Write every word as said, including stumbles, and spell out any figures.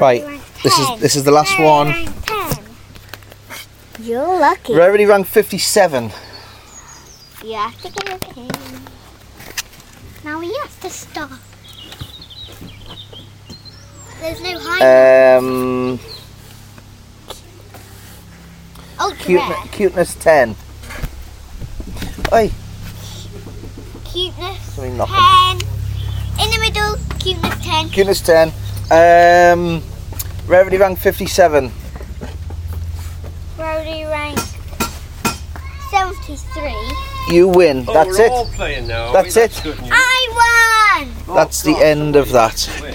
Right, this is this is the last one. You're lucky. Rarity rank fifty-seven. You have to get a ten. Now we have to stop. There's no high. Um, Ultra cute, rare. cuteness ten. Oi. Cuteness Something knocking. ten. In the middle, cuteness ten. Cuteness ten. Um, rarity rank fifty-seven. Rarity rank seventy-three. You win. Oh, That's we're it. all playing now. That's we? it. Good news. I won! That's the God, end of somebody that. win.